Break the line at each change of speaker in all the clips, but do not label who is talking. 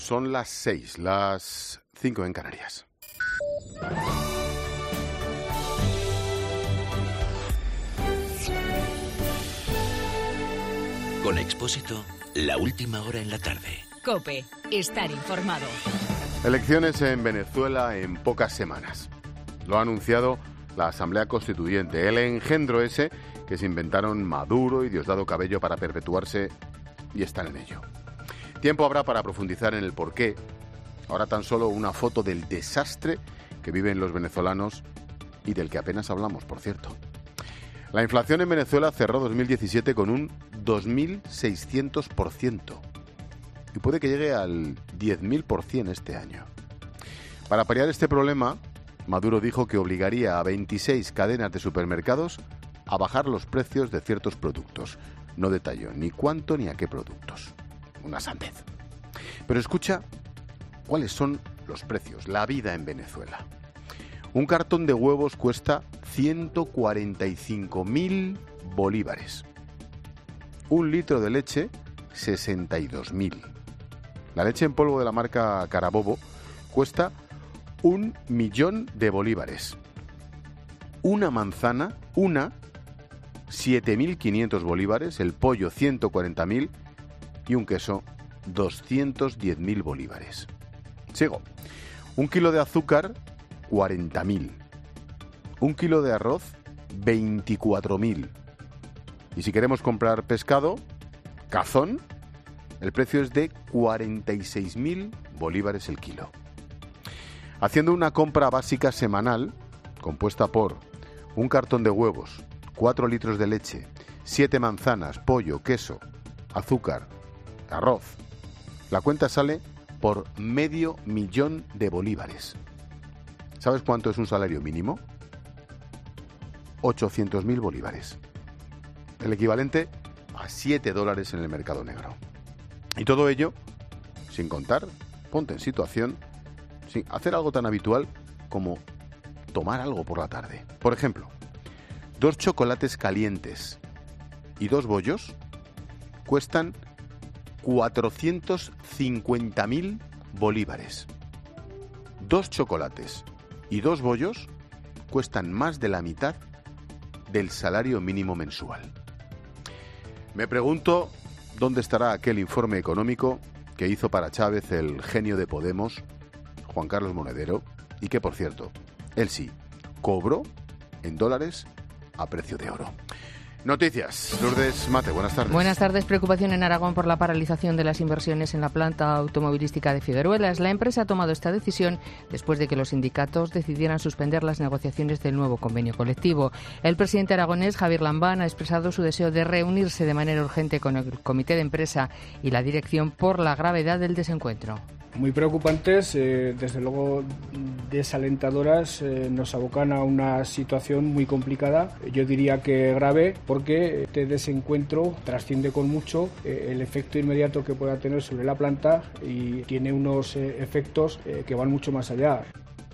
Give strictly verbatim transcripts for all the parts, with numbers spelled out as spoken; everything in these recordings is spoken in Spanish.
Son las seis, las cinco en Canarias.
Con Expósito, la última hora en la tarde.
COPE, estar informado.
Elecciones en Venezuela en pocas semanas. Lo ha anunciado la Asamblea Constituyente, el engendro ese que se inventaron Maduro y Diosdado Cabello para perpetuarse, y están en ello. Tiempo habrá para profundizar en el porqué. Ahora tan solo una foto del desastre que viven los venezolanos y del que apenas hablamos, por cierto. La inflación en Venezuela cerró dos mil diecisiete con un dos mil seiscientos por ciento y puede que llegue al diez mil por ciento este año. Para paliar este problema, Maduro dijo que obligaría a veintiséis cadenas de supermercados a bajar los precios de ciertos productos. No detalló ni cuánto ni a qué productos. Una sandez. Pero escucha cuáles son los precios, la vida en Venezuela. Un cartón de huevos cuesta ciento cuarenta y cinco mil bolívares. Un litro de leche, sesenta y dos mil. La leche en polvo de la marca Carabobo cuesta un millón de bolívares. Una manzana, una, siete mil quinientos bolívares, el pollo ciento cuarenta mil y un queso doscientos diez mil bolívares. Sigo. Un kilo de azúcar, cuarenta mil. Un kilo de arroz, veinticuatro mil. Y si queremos comprar pescado, cazón, el precio es de cuarenta y seis mil bolívares el kilo. Haciendo una compra básica semanal, compuesta por un cartón de huevos, cuatro litros de leche, siete manzanas, pollo, queso, azúcar, arroz, la cuenta sale por medio millón de bolívares. ¿Sabes cuánto es un salario mínimo? ochocientos mil bolívares. El equivalente a siete dólares en el mercado negro. Y todo ello, sin contar, ponte en situación, sin hacer algo tan habitual como tomar algo por la tarde. Por ejemplo, dos chocolates calientes y dos bollos cuestan cuatrocientos cincuenta mil bolívares. Dos chocolates y dos bollos cuestan más de la mitad del salario mínimo mensual. Me pregunto dónde estará aquel informe económico que hizo para Chávez el genio de Podemos, Juan Carlos Monedero, y que, por cierto, él sí, cobró en dólares a precio de oro. Noticias. Lourdes Mate, buenas tardes.
Buenas tardes. Preocupación en Aragón por la paralización de las inversiones en la planta automovilística de Figueruelas. La empresa ha tomado esta decisión después de que los sindicatos decidieran suspender las negociaciones del nuevo convenio colectivo. El presidente aragonés, Javier Lambán, ha expresado su deseo de reunirse de manera urgente con el comité de empresa y la dirección por la gravedad del desencuentro.
Muy preocupantes, eh, desde luego desalentadoras, eh, nos abocan a una situación muy complicada, yo diría que grave, porque este desencuentro trasciende con mucho eh, el efecto inmediato que pueda tener sobre la planta y tiene unos eh, efectos eh, que van mucho más allá.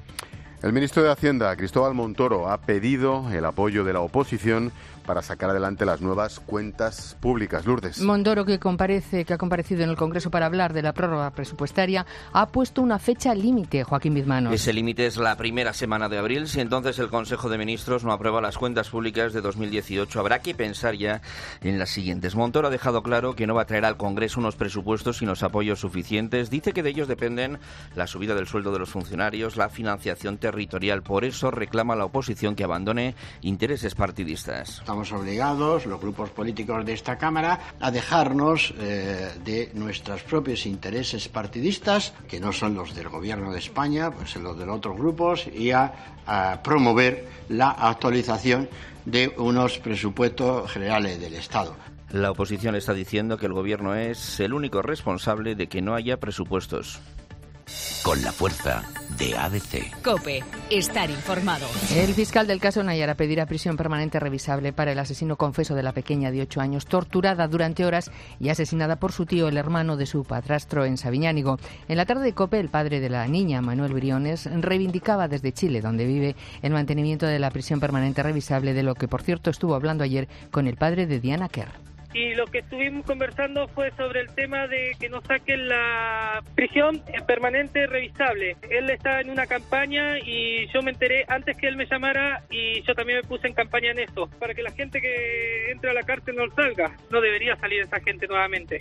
El ministro de Hacienda, Cristóbal Montoro, ha pedido el apoyo de la oposición para sacar adelante las nuevas cuentas públicas. Lourdes.
Montoro, que comparece, que ha comparecido en el Congreso para hablar de la prórroga presupuestaria, ha puesto una fecha límite, Joaquín Bizmanos.
Ese límite es la primera semana de abril. Si entonces el Consejo de Ministros no aprueba las cuentas públicas de dos mil dieciocho, habrá que pensar ya en las siguientes. Montoro ha dejado claro que no va a traer al Congreso unos presupuestos sin los apoyos suficientes. Dice que de ellos dependen la subida del sueldo de los funcionarios, la financiación territorial. Por eso reclama a la oposición que abandone intereses partidistas.
Estamos obligados, los grupos políticos de esta Cámara, a dejarnos eh, de nuestros propios intereses partidistas, que no son los del Gobierno de España, pues son los de los otros grupos, y a, a promover la actualización de unos presupuestos generales del Estado.
La oposición está diciendo que el Gobierno es el único responsable de que no haya presupuestos.
Con la fuerza de A B C.
COPE, estar informado.
El fiscal del caso Nayara pedirá prisión permanente revisable para el asesino confeso de la pequeña de ocho años, torturada durante horas y asesinada por su tío, el hermano de su padrastro, en Sabiñánigo. En la tarde de COPE, el padre de la niña, Manuel Briones, reivindicaba desde Chile, donde vive, el mantenimiento de la prisión permanente revisable, de lo que, por cierto, estuvo hablando ayer con el padre de Diana Kerr.
y lo que estuvimos conversando fue sobre el tema de que nos saquen la prisión permanente revisable. Él está en una campaña y yo me enteré antes que él me llamara y yo también me puse en campaña en eso, para que la gente que entra a la cárcel no salga. No debería salir esa gente nuevamente.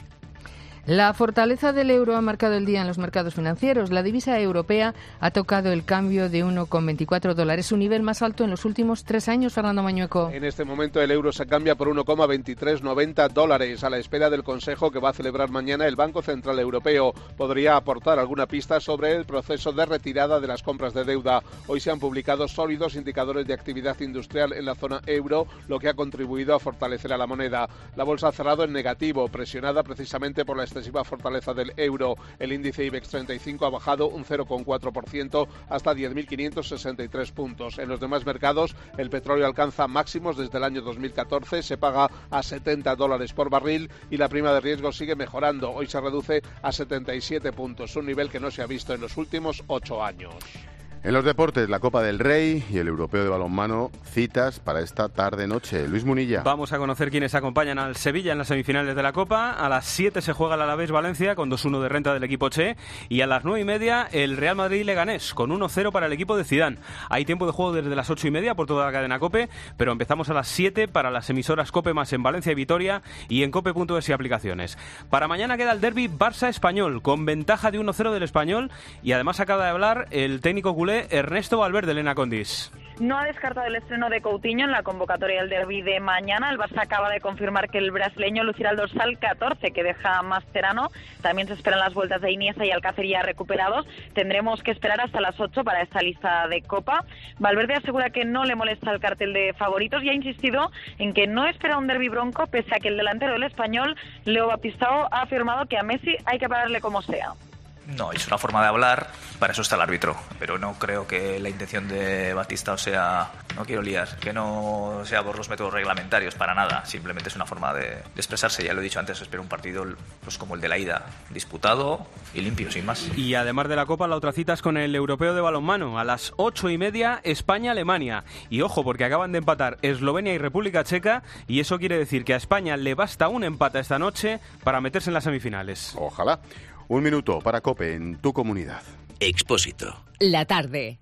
La fortaleza del euro ha marcado el día en los mercados financieros. La divisa europea ha tocado el cambio de uno coma veinticuatro dólares, su nivel más alto en los últimos tres años, Fernando Mañueco.
En este momento el euro se cambia por uno coma veintitrés noventa dólares, a la espera del Consejo que va a celebrar mañana el Banco Central Europeo. Podría aportar alguna pista sobre el proceso de retirada de las compras de deuda. Hoy se han publicado sólidos indicadores de actividad industrial en la zona euro, lo que ha contribuido a fortalecer a la moneda. La bolsa ha cerrado en negativo, presionada precisamente por la excesiva fortaleza del euro. El índice IBEX treinta y cinco ha bajado un cero coma cuatro por ciento hasta diez mil quinientos sesenta y tres puntos. En los demás mercados, el petróleo alcanza máximos desde el año dos mil catorce, se paga a setenta dólares por barril y la prima de riesgo sigue mejorando. Hoy se reduce a setenta y siete puntos, un nivel que no se ha visto en los últimos ocho años.
En los deportes, la Copa del Rey y el Europeo de Balonmano, citas para esta tarde-noche. Luis Munilla.
Vamos a conocer quiénes acompañan al Sevilla en las semifinales de la Copa. A las siete se juega el Alavés Valencia con dos uno de renta del equipo Che. Y a las nueve y media el Real Madrid Leganés con uno cero para el equipo de Zidane. Hay tiempo de juego desde las ocho y media por toda la cadena COPE, pero empezamos a las siete para las emisoras COPE más en Valencia y Vitoria y en cope punto es y aplicaciones. Para mañana queda el derbi Barça-Español con ventaja de uno cero del Español y además acaba de hablar el técnico culé Ernesto Valverde. Elena Condis.
No ha descartado el estreno de Coutinho en la convocatoria del derbi de mañana. El Barça acaba de confirmar que el brasileño lucirá el dorsal catorce que deja Mascherano. También se esperan las vueltas de Iniesta y Alcácer ya recuperados. Tendremos que esperar hasta las ocho para esta lista de Copa. Valverde asegura que no le molesta el cartel de favoritos y ha insistido en que no espera un derbi bronco, pese a que el delantero del Español, Leo Baptistao, ha afirmado que a Messi hay que pararle como sea.
No, es una forma de hablar, para eso está el árbitro, pero no creo que la intención de Batistao sea, no quiero liar, que no sea por los métodos reglamentarios, para nada, simplemente es una forma de, de expresarse. Ya lo he dicho antes, espero un partido pues como el de la ida, disputado y limpio, sin más.
Y además de la Copa, la otra cita es con el Europeo de Balonmano, a las ocho y media, España-Alemania. Y ojo, porque acaban de empatar Eslovenia y República Checa, y eso quiere decir que a España le basta un empate esta noche para meterse en las semifinales.
Ojalá. Un minuto para COPE en tu comunidad.
Expósito.
La tarde.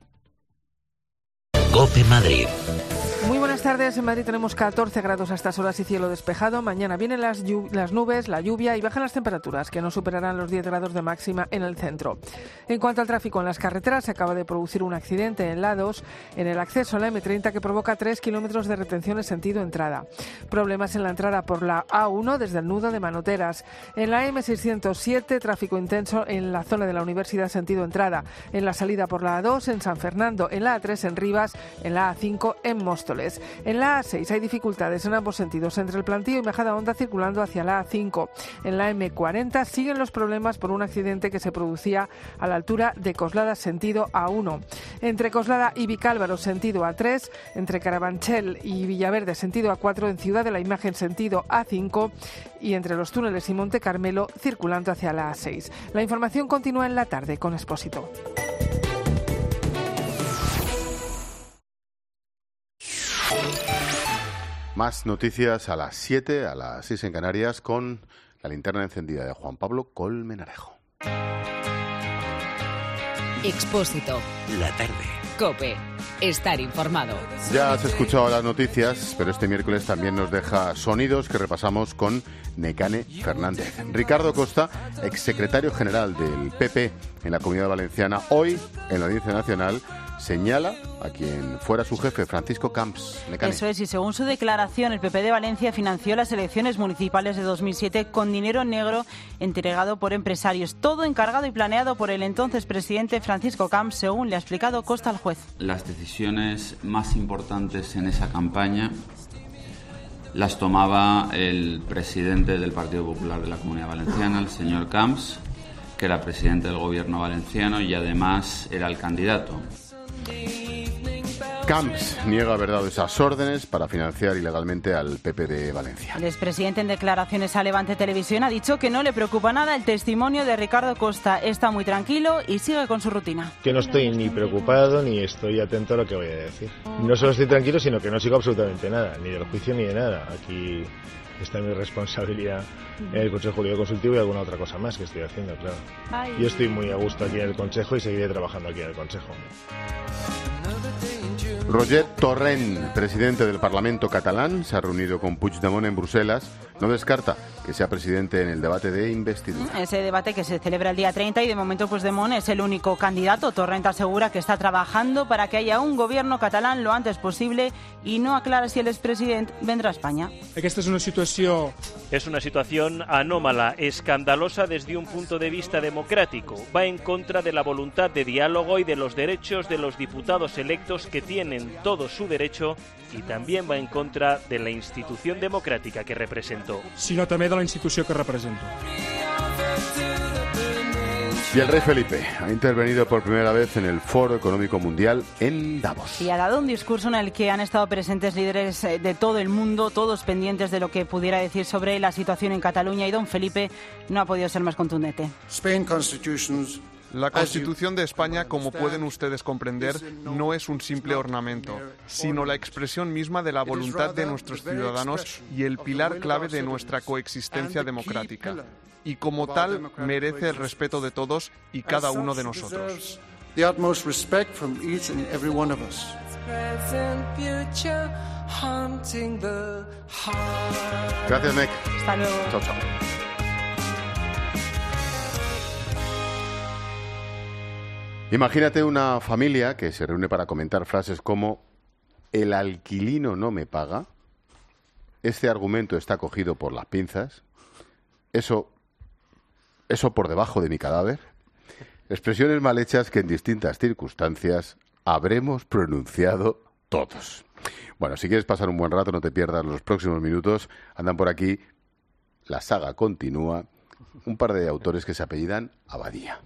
COPE Madrid.
Muy buenas tardes. En Madrid tenemos catorce grados a estas horas y cielo despejado. Mañana vienen las, las nubes, la lluvia y bajan las temperaturas, que no superarán los diez grados de máxima en el centro. En cuanto al tráfico en las carreteras, se acaba de producir un accidente en la dos, en el acceso a la eme treinta, que provoca tres kilómetros de retención en sentido entrada. Problemas en la entrada por la a uno desde el nudo de Manoteras. En la eme seiscientos siete, tráfico intenso en la zona de la Universidad sentido entrada. En la salida por la a dos en San Fernando, en la a tres en Rivas, en la a cinco en Móstoles. En la a seis hay dificultades en ambos sentidos, entre el Plantío y Majadahonda circulando hacia la a cinco. En la eme cuarenta siguen los problemas por un accidente que se producía a la altura de Coslada sentido a uno. Entre Coslada y Vicálvaro sentido a tres, entre Carabanchel y Villaverde sentido a cuatro, en Ciudad de la Imagen sentido a cinco y entre los túneles y Monte Carmelo circulando hacia la a seis. La información continúa en la tarde con Expósito.
Más noticias a las siete, a las seis en Canarias, con la linterna encendida de Juan Pablo Colmenarejo.
Expósito.
La tarde.
COPE. Estar informado.
Ya has escuchado las noticias, pero este miércoles también nos deja sonidos que repasamos con Nekane Fernández. Ricardo Costa, exsecretario general del P P en la Comunidad Valenciana, hoy en la Audiencia Nacional señala a quien fuera su jefe, Francisco Camps. Nekane.
Eso es, y según su declaración, el P P de Valencia financió las elecciones municipales de dos mil siete con dinero negro entregado por empresarios, todo encargado y planeado por el entonces presidente Francisco Camps, según le ha explicado Costa al juez.
Las decisiones más importantes en esa campaña las tomaba el presidente del Partido Popular de la Comunidad Valenciana, el señor Camps, que era presidente del gobierno valenciano y además era el candidato.
Camps niega haber dado esas órdenes para financiar ilegalmente al P P de Valencia.
El expresidente, en declaraciones a Levante Televisión, ha dicho que no le preocupa nada el testimonio de Ricardo Costa. Está muy tranquilo y sigue con su rutina.
Que no estoy ni preocupado ni estoy atento a lo que voy a decir. No solo estoy tranquilo, sino que no sigo absolutamente nada, ni del juicio ni de nada. Aquí está mi responsabilidad en el Consejo Jurídico Consultivo y alguna otra cosa más que estoy haciendo, claro.
Ay.
Yo estoy muy a gusto aquí en el Consejo y seguiré trabajando aquí en el Consejo.
Roger Torrent, presidente del Parlamento catalán, se ha reunido con Puigdemont en Bruselas. No descarta que sea presidente en el debate de investidura.
Ese debate que se celebra el día treinta y de momento Puigdemont es el único candidato. Torrent asegura que está trabajando para que haya un gobierno catalán lo antes posible y no aclara si el expresidente vendrá a España.
Aquesta és una situació...
Es una situación anómala, escandalosa desde un punto de vista democrático. Va en contra de la voluntad de diálogo y de los derechos de los diputados electos que tienen todo su derecho y también va en contra de la institución democrática que representó.
Sinó també de la institució que represento.
Y el rey Felipe ha intervenido por primera vez en el Foro Económico Mundial en Davos.
Y ha dado un discurso en el que han estado presentes líderes de todo el mundo, todos pendientes de lo que pudiera decir sobre la situación en Cataluña, y don Felipe no ha podido ser más contundente.
La Constitución de España, como pueden ustedes comprender, no es un simple ornamento, sino la expresión misma de la voluntad de nuestros ciudadanos y el pilar clave de nuestra coexistencia democrática. Y como tal, merece el respeto de todos y cada uno de nosotros.
Gracias, Nick.
Hasta luego.
Chao, chao. Imagínate una familia que se reúne para comentar frases como «el alquilino no me paga», «este argumento está cogido por las pinzas», «eso, eso por debajo de mi cadáver», expresiones mal hechas que en distintas circunstancias habremos pronunciado todos. Bueno, si quieres pasar un buen rato, no te pierdas los próximos minutos. Andan por aquí, la saga continúa, un par de autores que se apellidan Abadía.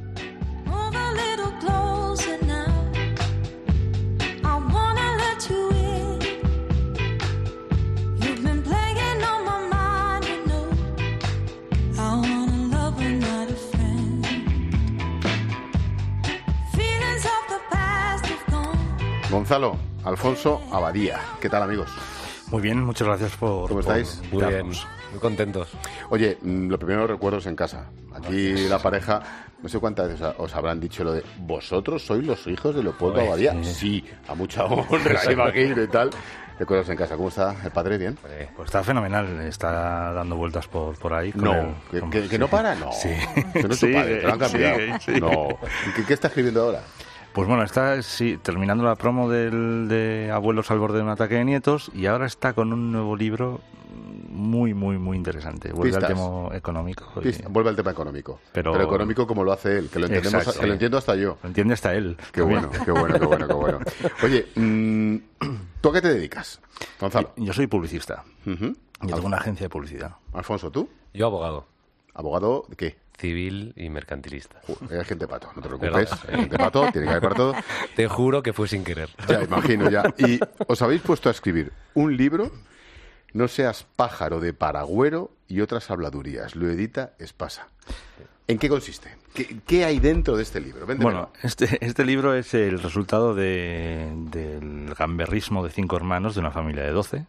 Gonzalo, Alfonso Abadía. ¿Qué tal, amigos?
Muy bien, muchas gracias por...
¿Cómo estáis?
Muy bien, muy contentos.
Oye, lo primero, recuerdos en casa. Aquí gracias. La pareja, no sé cuántas veces os habrán dicho lo de ¿vosotros sois los hijos de Leopoldo Oye, Abadía? Sí, sí, a mucha honra, imagino y tal. Recuerdos en casa. ¿Cómo está el padre? ¿Bien?
Pues está fenomenal, está dando vueltas por, por ahí. Con
no,
el,
que,
con,
que,
sí.
que no para, no.
Sí.
Que no es tu padre, te lo han cambiado.
Sí, sí.
No. ¿Qué, ¿Qué está escribiendo ahora?
Pues bueno, está sí, terminando la promo del, de Abuelos al borde de un ataque de nietos y ahora está con un nuevo libro muy, muy, muy interesante. Vuelve Pistas. al tema económico. Y...
Vuelve al tema económico. Pero... Pero económico como lo hace él, que lo entendemos, Exacto, que lo entiendo hasta yo.
Lo entiende hasta él.
Qué bueno, qué bueno, qué bueno, qué bueno. Oye, mmm, ¿tú a qué te dedicas, Gonzalo?
Yo soy publicista.
Uh-huh.
Yo tengo una agencia de publicidad.
Alfonso, ¿tú?
Yo abogado.
¿Abogado de qué?
Civil y mercantilista.
Eres gente pato, no te preocupes. Gente pato, tiene que haber para todo.
Te juro que fue sin querer.
Ya, imagino, ya. Y os habéis puesto a escribir un libro, No seas pájaro de paragüero y otras habladurías. Lo edita Espasa. ¿En qué consiste? ¿Qué, qué hay dentro de este libro? Véndemelo.
Bueno, este, este libro es el resultado de, del gamberrismo de cinco hermanos de una familia de doce.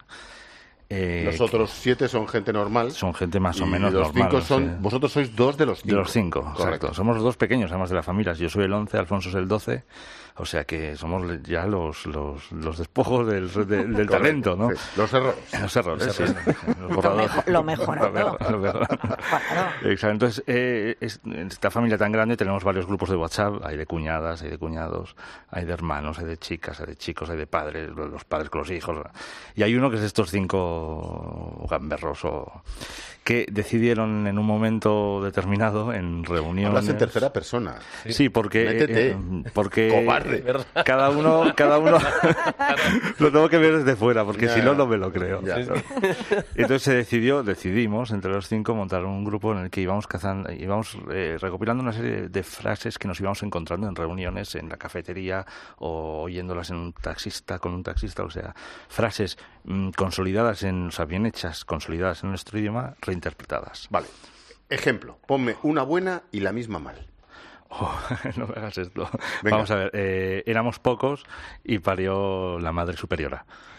Eh, los otros siete son gente normal.
Son gente más o menos
los
normal.
Cinco son,
sí.
Vosotros sois dos de los cinco.
De los cinco, correcto. Exacto. Somos los dos pequeños, además de la familia. Yo soy el once, Alfonso es el doce. O sea que somos ya los los, los despojos del, del, del talento, ¿no?
Sí. Los errores.
Los errores,
los
sí.
errores.
Lo, mejor, lo mejorado.
Lo mejor. Exacto. Entonces, eh, es, en esta familia tan grande tenemos varios grupos de WhatsApp. Hay de cuñadas, hay de cuñados, hay de hermanos, hay de chicas, hay de chicos, hay de padres, los padres con los hijos. Y hay uno que es de estos cinco gamberros o que decidieron en un momento determinado en reuniones.
Hablas en tercera persona.
Sí, sí porque
eh,
porque
cobarde.
cada uno cada uno lo tengo que ver desde fuera porque ya, si no no me lo creo.
Ya.
Entonces se decidió, decidimos entre los cinco montar un grupo en el que íbamos cazando, íbamos eh, recopilando una serie de frases que nos íbamos encontrando en reuniones, en la cafetería o oyéndolas en un taxista con un taxista, o sea, frases mmm, consolidadas en, o sea, bien hechas, consolidadas en nuestro idioma, reinterpretadas.
Vale. Ejemplo, ponme una buena y la misma mal.
Oh, no me hagas esto.
Venga.
Vamos a ver, eh, éramos pocos y parió la madre superiora.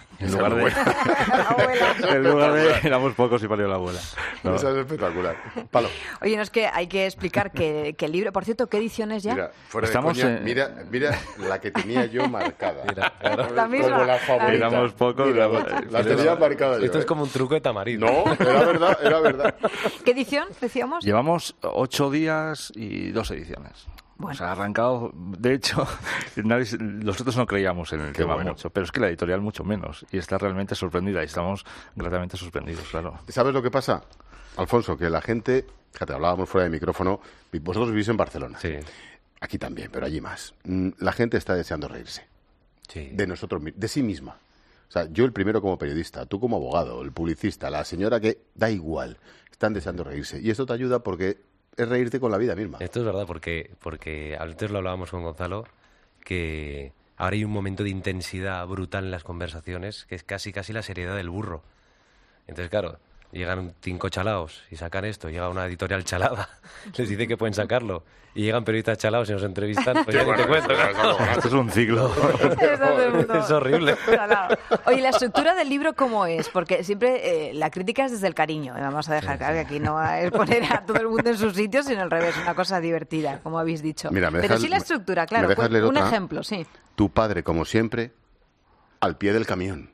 En lugar de... en lugar de... Éramos pocos y parió la abuela.
No. Esa es espectacular. Palo.
Oye, no es que hay que explicar que, que el libro... Por cierto, ¿qué edición es ya?
Mira, fuera
Estamos
de coña,
en...
mira, mira la que tenía yo marcada.
Mira,
la misma.
Como la favorita.
Éramos pocos.
Mira,
la,
la tenía marcada yo.
Esto
¿eh?
es como un truco de tamarindo.
No, era verdad, era verdad.
¿Qué edición decíamos?
Llevamos ocho días y dos ediciones. Bueno. O sea, ha arrancado, de hecho, nadie, nosotros no creíamos en el
Qué
tema
bueno.
mucho, pero es que la editorial mucho menos, y está realmente sorprendida, y estamos gratamente sorprendidos, claro.
¿Sabes lo que pasa, Alfonso? Que la gente, fíjate, hablábamos fuera de micrófono, vosotros vivís en Barcelona,
sí.
Aquí también, pero allí más. La gente está deseando reírse,
sí.
de nosotros, de sí misma. O sea, yo el primero como periodista, tú como abogado, el publicista, la señora que da igual, están deseando reírse, y esto te ayuda porque es reírte con la vida misma.
Esto es verdad, porque, porque antes lo hablábamos con Gonzalo, que ahora hay un momento de intensidad brutal en las conversaciones, que es casi casi la seriedad del burro. Entonces, claro, llegan cinco chalaos y sacan esto, llega una editorial chalada, les dice que pueden sacarlo, y llegan periodistas chalaos y nos entrevistan, pues ya ni te cuento.
Esto es un ciclo.
Es horrible.
Oye, ¿la estructura del libro cómo es? Porque siempre eh, la crítica es desde el cariño. Vamos a dejar claro que aquí no es poner a todo el mundo en su sitio, sino al revés, una cosa divertida, como habéis dicho.
Mira, me
Pero
dejas,
sí la estructura,
me
claro.
dejas leer
Un
otra.
ejemplo, sí.
Tu padre, como siempre, al pie del camión.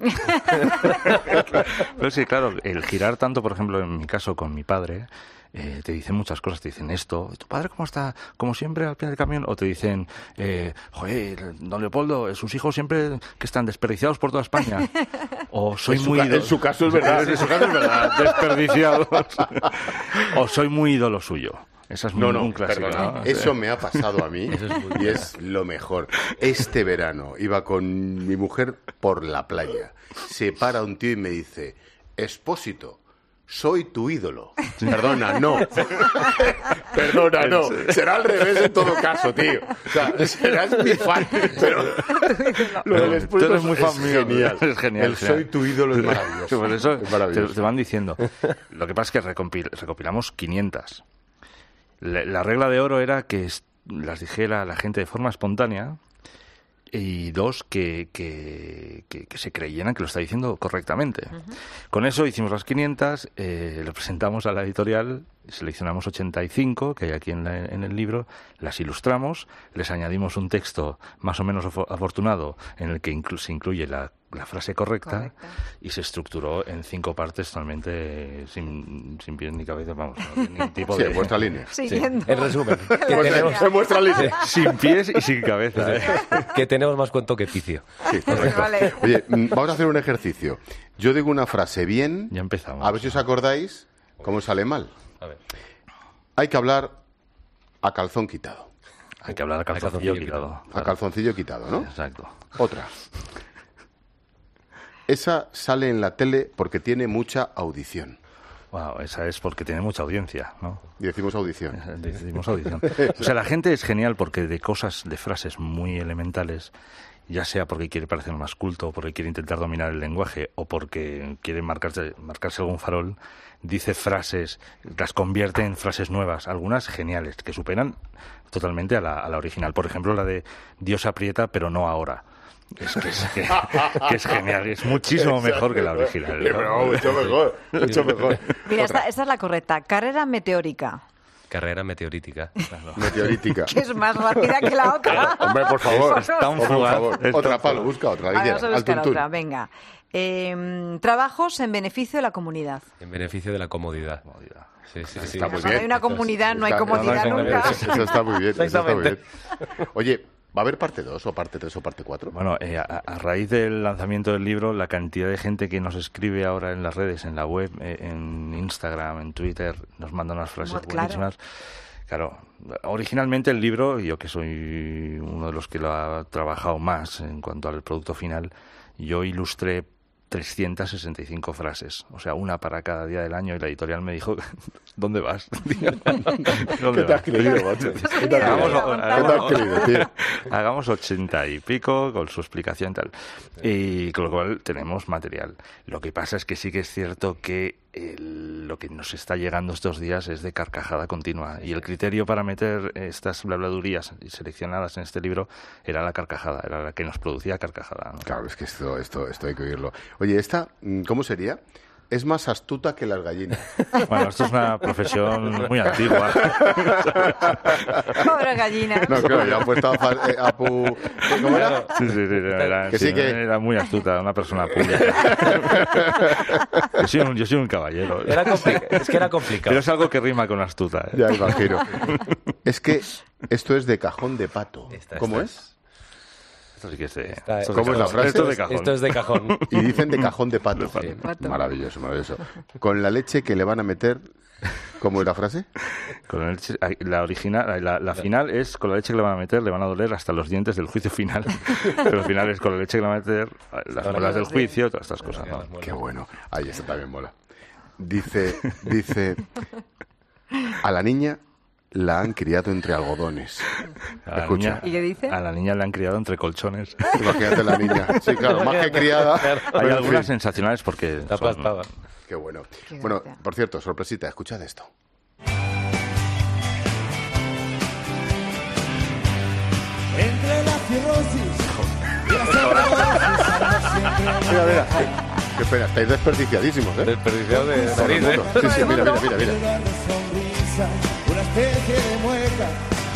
Pero sí, claro, el girar tanto, por ejemplo, en mi caso con mi padre, eh, te dicen muchas cosas, te dicen esto, ¿tu padre cómo está? Como siempre al pie del camión, o te dicen, eh, joder, don Leopoldo, sus hijos siempre que están desperdiciados por toda España, o soy
en
muy...
Su, en su caso es verdad, en su caso es verdad.
Desperdiciados. O soy muy ídolo suyo. Esa es
no,
muy,
no,
un clásico,
perdona,
¿no?
Eso me ha pasado a mí
es
y es lo mejor. Este verano iba con mi mujer por la playa. Se para un tío y me dice, Expósito, soy tu ídolo. Perdona, no. Perdona, no. Será al revés en todo caso, tío. O sea, serás mi fan, pero lo del Expósito
eres muy fan
es
mío,
genial.
Es genial.
El soy tu ídolo es maravilloso.
Por eso
es maravilloso.
Te, te van diciendo. Lo que pasa es que recopil, recopilamos quinientas. La, la regla de oro era que las dijera la gente de forma espontánea, y dos, que, que, que, que se creyeran que lo está diciendo correctamente. Uh-huh. Con eso hicimos las quinientas, eh, lo presentamos a la editorial, seleccionamos ochenta y cinco que hay aquí en, la, en el libro, las ilustramos, les añadimos un texto más o menos afortunado en el que inclu- se incluye la, la frase correcta, correcta, y se estructuró en cinco partes totalmente sin, sin pies ni cabeza, vamos, no tiene ningún tipo
sí,
de...
en vuestra línea.
Sí. En resumen,
que tenemos en vuestra línea.
Sin pies y sin cabeza. ¿eh?
Que tenemos más cuento que picio.
Sí, correcto. Vale. Oye, vamos a hacer un ejercicio. Yo digo una frase bien.
Ya empezamos.
A ver si os acordáis cómo sale mal.
A ver.
Hay que hablar a calzón quitado.
Hay que hablar a calzoncillo, calzoncillo quitado.
quitado. A calzoncillo quitado, ¿no?
Exacto.
Otra. Esa sale en la tele porque tiene mucha audición.
Wow, esa es porque tiene mucha audiencia, ¿no?
Y decimos audición.
Decimos audición. O sea, la gente es genial porque de cosas, de frases muy elementales, ya sea porque quiere parecer más culto, porque quiere intentar dominar el lenguaje, o porque quiere marcarse, marcarse algún farol, dice frases, las convierte en frases nuevas, algunas geniales, que superan totalmente a la, a la original. Por ejemplo, la de Dios aprieta, pero no ahora. Es que es, que, que es genial, es muchísimo mejor que la original, ¿no?
No, mucho mejor, mucho mejor.
Mira, esta, esta es la correcta. Carrera meteórica.
Carrera meteorítica. Claro.
Meteorítica.
Que es más rápida que la otra.
Hombre, por favor.
Está un
por favor.
Está
Otra,
un
Palo, busca otra.
Vamos a buscar otra, venga. Eh, trabajos en beneficio de la comunidad.
En beneficio de la comodidad. Sí, sí, sí.
Está muy
no
bien.
hay una comunidad, no hay
está,
comodidad
no, no,
nunca.
Eso, eso está muy bien. Eso está muy bien. Oye, ¿va a haber parte dos o parte tres o parte cuatro?
Bueno, eh, a, a raíz del lanzamiento del libro, la cantidad de gente que nos escribe ahora en las redes, en la web, eh, en Instagram, en Twitter, nos manda unas frases
Claro.
buenísimas. Claro, originalmente el libro, yo que soy uno de los que lo ha trabajado más en cuanto al producto final, yo ilustré trescientas sesenta y cinco frases, o sea, una para cada día del año, y la editorial me dijo, ¿dónde vas? ¿Dónde
¿Qué te has creído, macho? ¿Qué te has creído, tío?
Hagamos ochenta y pico con su explicación y tal. Y con lo cual tenemos material. Lo que pasa es que sí que es cierto que el, lo que nos está llegando estos días es de carcajada continua. Y el criterio para meter estas blabladurías seleccionadas en este libro era la carcajada, era la que nos producía carcajada, ¿no?
Claro, es que esto, esto, esto hay que oírlo. Oye, esta, ¿cómo sería? Es más astuta que las gallinas.
Bueno, esto es una profesión muy antigua.
Pobre gallina.
No, claro, ya han puesto a, eh, a Pu... ¿Cómo era?
Sí, sí, sí. Era,
que
sí,
sí que...
era muy astuta, una persona pública. Yo soy un, yo soy un caballero.
Era es que era complicado.
Pero es algo que rima con astuta, ¿eh?
Ya imagino. Es que esto es de cajón de pato.
Esta,
¿Cómo
esta
es?
Esto sí que es de,
Está,
esto
¿Cómo
de
es la frase?
Esto es de cajón.
Esto es de cajón.
Y dicen de cajón de pato.
De pato.
Maravilloso, maravilloso. Con la leche que le van a meter... ¿Cómo es la frase?
Con la, leche, la original, la, la final es con la leche que le van a meter, le van a doler hasta los dientes del juicio final. Pero el final es con la leche que le van a meter, las bolas del juicio, todas estas cosas, ¿no?
Qué bueno. Ahí está, también mola. Dice, dice, a la niña la han criado entre algodones.
A la
Escucha.
niña,
¿Y qué dice?
A la niña la han criado entre colchones.
Imagínate la niña. Sí, claro, más que criada.
Hay
pero en
algunas
fin.
sensacionales porque...
La
son-
aplastada.
Qué bueno.
Qué
Bueno,
gracia.
por cierto, sorpresita, escuchad esto.
Entre la cirrosis y la sobredosis.
Mira, mira. Qué pena, estáis desperdiciadísimos, ¿eh?
Desperdiciado de
Todo el
nariz,
mundo.
¿eh?
Sí, sí, mira, mira, mira, mira.
Sonrisa, una especie de mueca.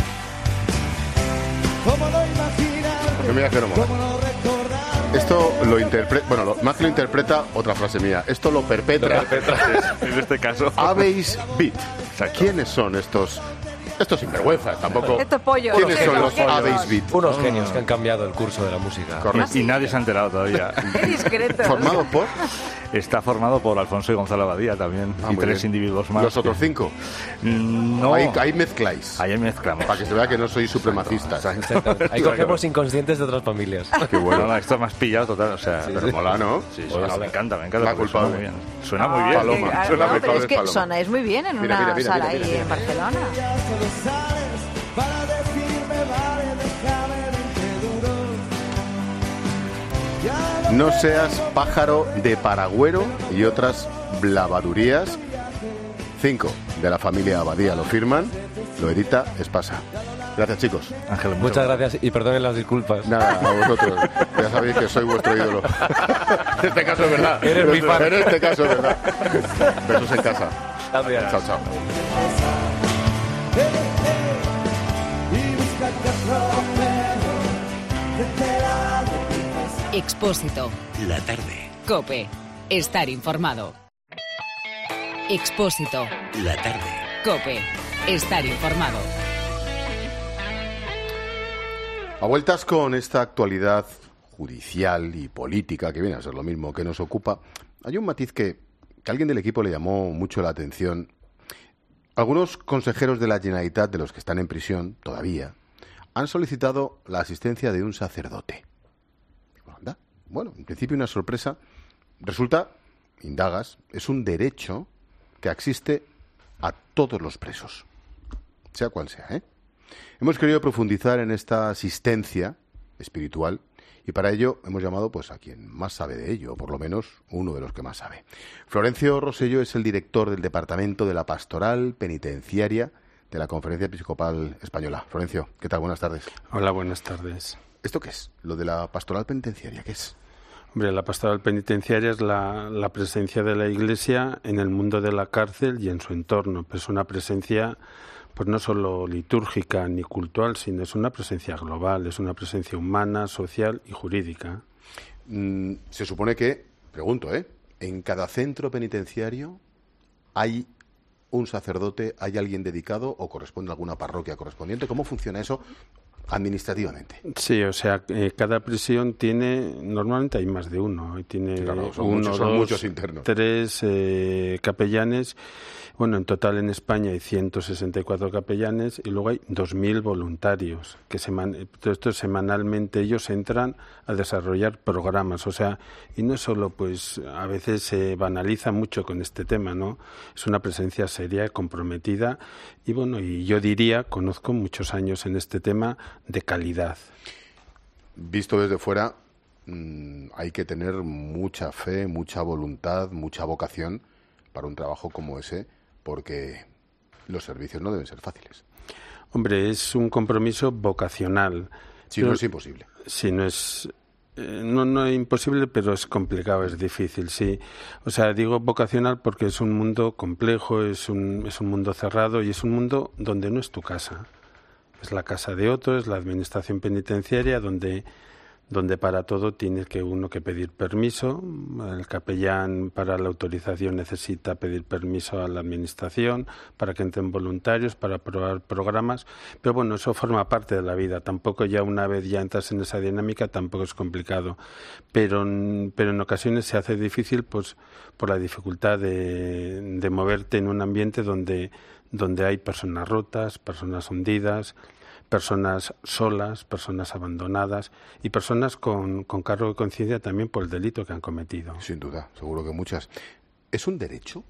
¿Cómo no imaginar?
Porque mira que no mola.
¿Cómo no recordar?
Esto lo interpreta, bueno, lo- más que lo interpreta, otra frase mía. Esto lo perpetra.
En este caso...
Habéis Beat. O sea, ¿quiénes son estos? Estos sinvergüenzas, tampoco.
Estos pollos.
¿Quiénes
¿Qué
son
son?
los
¿Qué son?
Habéis Beat?
Unos genios que han cambiado el curso de la música.
Correcto.
Y nadie se ha enterado todavía.
Qué discreto.
¿Formado por?
Está formado por Alfonso y Gonzalo Abadía también,
Ah,
y
muy
tres
bien.
individuos más.
¿Los otros cinco?
Mm, No,
Ahí, ahí mezcláis.
ahí mezclamos.
Para que se vea que no sois supremacistas.
Ahí cogemos inconscientes de otras familias.
Qué bueno.
No, no, esto me has pillado total, o sea...
Pero mola, ¿no?
Sí, sí, no, me encanta, me encanta.
La
porque suena
culpable.
muy bien. Suena muy bien.
Paloma.
Ah,
Suena
no,
muy
pero es
padre,
que
Paloma.
sonáis muy bien en
Mira,
una
mira, mira,
sala
mira,
ahí
mira,
en
mira.
Barcelona.
Solo sales para decirme, vale, déjame veinte duros. Ya
No seas pájaro de paragüero y otras blavadurías. Cinco de la familia Abadía lo firman, lo edita Espasa. Gracias, chicos.
Ángel,
Muchas gracias y perdonen las disculpas.
Nada, a vosotros. Ya sabéis que soy vuestro ídolo. En este caso es verdad.
Eres mi fan.
En este caso es verdad. Besos en casa.
Gracias.
Chao, chao.
y busca que romperlo desde la
Expósito.
La tarde.
Cope. Estar informado. Expósito.
La tarde.
Cope. Estar informado.
A vueltas con esta actualidad judicial y política, que viene a ser lo mismo que nos ocupa, hay un matiz que, que a alguien del equipo le llamó mucho la atención. Algunos consejeros de la Generalitat, de los que están en prisión todavía, han solicitado la asistencia de un sacerdote. Digo, anda. Bueno, en principio una sorpresa. Resulta, indagas, es un derecho que existe a todos los presos, sea cual sea, ¿eh? Hemos querido profundizar en esta asistencia espiritual y para ello hemos llamado pues a quien más sabe de ello, o por lo menos uno de los que más sabe. Florencio Rosselló es el director del Departamento de la Pastoral Penitenciaria de la Conferencia Episcopal Española. Florencio, ¿qué tal? Buenas tardes.
Hola, buenas tardes.
¿Esto qué es? Lo de la Pastoral Penitenciaria, ¿qué es?
Hombre, la pastoral penitenciaria es la, la presencia de la Iglesia en el mundo de la cárcel y en su entorno. Pero es una presencia, pues no solo litúrgica ni cultural, sino es una presencia global, es una presencia humana, social y jurídica.
Mm, se supone que, pregunto, ¿eh? En cada centro penitenciario hay un sacerdote, hay alguien dedicado o corresponde a alguna parroquia correspondiente. ¿Cómo funciona eso? administrativamente.
Sí, o sea, eh, cada prisión tiene, normalmente hay más de uno, tiene
claro, son
uno,
muchos, son
dos,
muchos internos.
tres eh, capellanes. Bueno, en total en España hay ciento sesenta y cuatro capellanes y luego hay dos mil voluntarios que seman, todo esto semanalmente ellos entran a desarrollar programas, o sea, y no solo, pues a veces se banaliza mucho con este tema, ¿no? Es una presencia seria, comprometida y bueno, y yo diría, conozco muchos años en este tema de calidad.
Visto desde fuera, mmm, hay que tener mucha fe, mucha voluntad, mucha vocación para un trabajo como ese, porque los servicios no deben ser fáciles.
Hombre, es un compromiso vocacional.
Si no es imposible.
Si no es... Eh, no, no es imposible, pero es complicado, es difícil, sí. O sea, digo vocacional porque es un mundo complejo, es un, es un mundo cerrado y es un mundo donde no es tu casa. Es la casa de otro, es la administración penitenciaria donde... donde para todo tiene que uno que pedir permiso. El capellán para la autorización necesita pedir permiso a la administración para que entren voluntarios, para aprobar programas, pero bueno, eso forma parte de la vida. Tampoco ya una vez ya entras en esa dinámica tampoco es complicado, pero, pero en ocasiones se hace difícil pues por la dificultad de, de moverte en un ambiente donde, donde hay personas rotas, personas hundidas, personas solas, personas abandonadas y personas con, con cargo de conciencia también por el delito que han cometido.
Sin duda, seguro que muchas. ¿Es un derecho?